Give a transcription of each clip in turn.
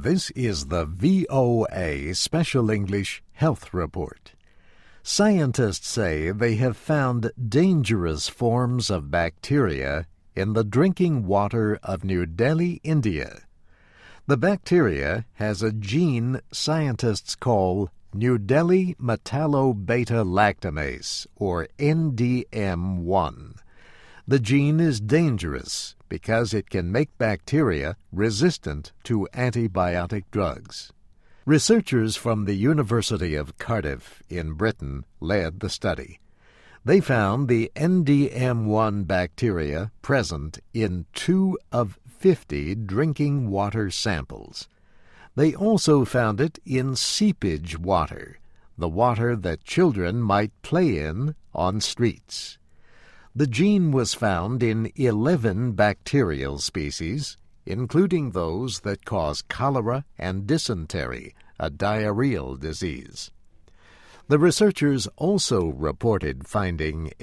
This is the VOA Special English Health Report. Scientists say they have found dangerous forms of bacteria in the drinking water of New Delhi, India. The bacteria has a gene scientists call New Delhi metallobeta-lactamase, or NDM1. The gene is dangerous because it can make bacteria resistant to antibiotic drugs. Researchers from the University of Cardiff in Britain led the study. They found the NDM1 bacteria present in 2 of 50 drinking water samples. They also found it in seepage water, the water that children might play in on streets. The gene was found in 11 bacterial species, including those that cause cholera and dysentery, a diarrheal disease. The researchers also reported finding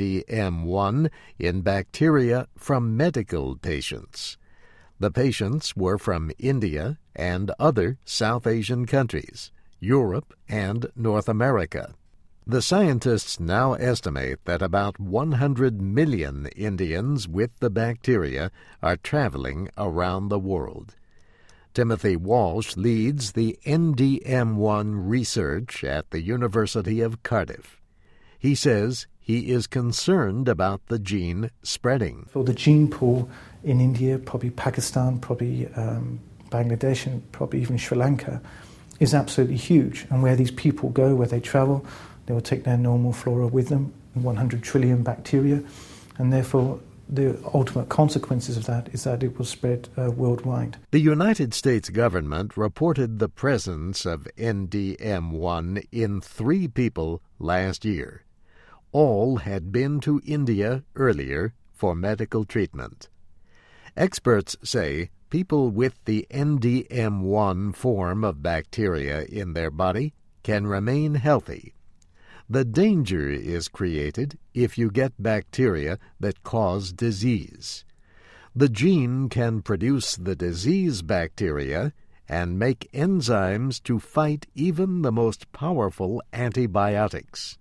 NDM1 in bacteria from medical patients. The patients were from India and other South Asian countries, Europe and North America. The scientists now estimate that about 100 million Indians with the bacteria are traveling around the world. Timothy Walsh leads the NDM1 research at the University of Cardiff. He says he is concerned about the gene spreading. For the gene pool in India, probably Pakistan, probably Bangladesh, and probably even Sri Lanka, is absolutely huge. And where these people go, where they travel, they will take their normal flora with them, 100 trillion bacteria, and therefore the ultimate consequences of that is that it will spread worldwide. The United States government reported the presence of NDM1 in 3 people last year. All had been to India earlier for medical treatment. Experts say people with the NDM1 form of bacteria in their body can remain healthy. The danger is created if you get bacteria that cause disease. The gene can produce the disease bacteria and make enzymes to fight even the most powerful antibiotics.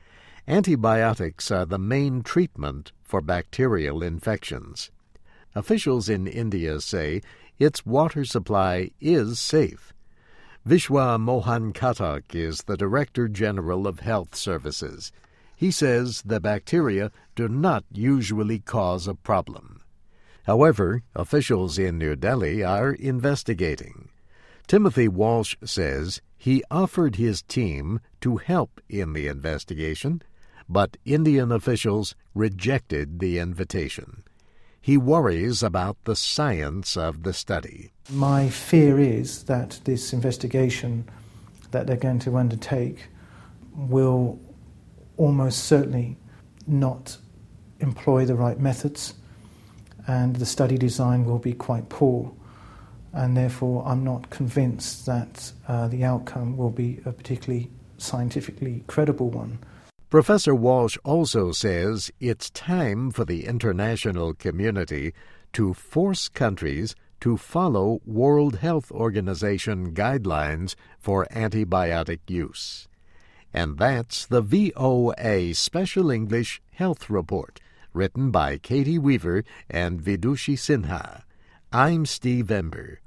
Antibiotics are the main treatment for bacterial infections. Officials in India say its water supply is safe. Vishwa Mohan Khatak is the Director General of Health Services. He says the bacteria do not usually cause a problem. However, officials in New Delhi are investigating. Timothy Walsh says he offered his team to help in the investigation, but Indian officials rejected the invitation. He worries about the science of the study. My fear is that this investigation that they're going to undertake will almost certainly not employ the right methods, and the study design will be quite poor, and therefore I'm not convinced that the outcome will be a particularly scientifically credible one. Professor Walsh also says it's time for the international community to force countries to follow World Health Organization guidelines for antibiotic use. And that's the VOA Special English Health Report, written by Katie Weaver and Vidushi Sinha. I'm Steve Ember.